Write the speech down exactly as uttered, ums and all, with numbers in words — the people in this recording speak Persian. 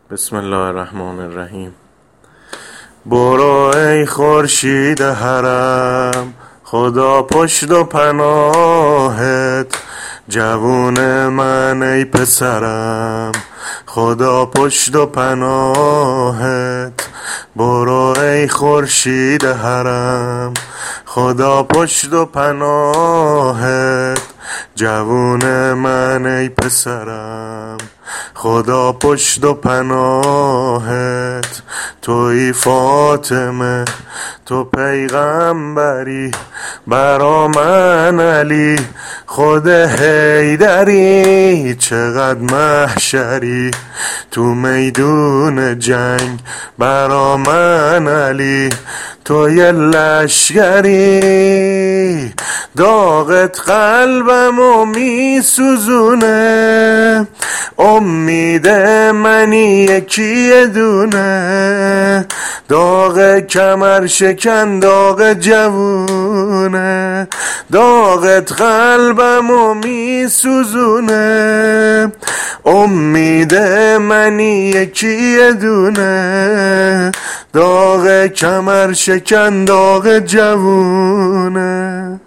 بسم الله الرحمن الرحیم. برو ای خورشید حرم، خدا پشت و پناهت. جوون من ای پسرم، خدا پشت و پناهت. برو ای خورشید حرم، خدا پشت و پناهت. جوون من ای پسرم، خدا پشت و پناهت. توی فاطمه تو پیغمبری، برا من علی خود حیدری. چقدر محشری تو میدون جنگ، برا من علی توی لشگری. داغت قلبمو می سوزونه، امید منی یکی دونه. داغ کمر شکن داغ جوونه، داغت قلبمو می سوزونه. امید منی یکی دونه، داغ کمر شکن داغ جوونه.